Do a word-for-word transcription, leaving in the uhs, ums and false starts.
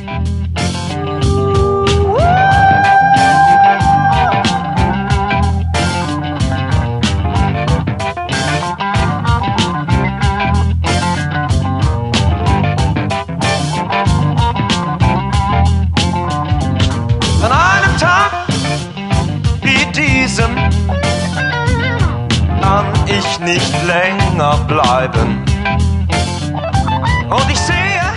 An einem Tag wie diesem kann ich nicht länger bleiben. Und ich sehe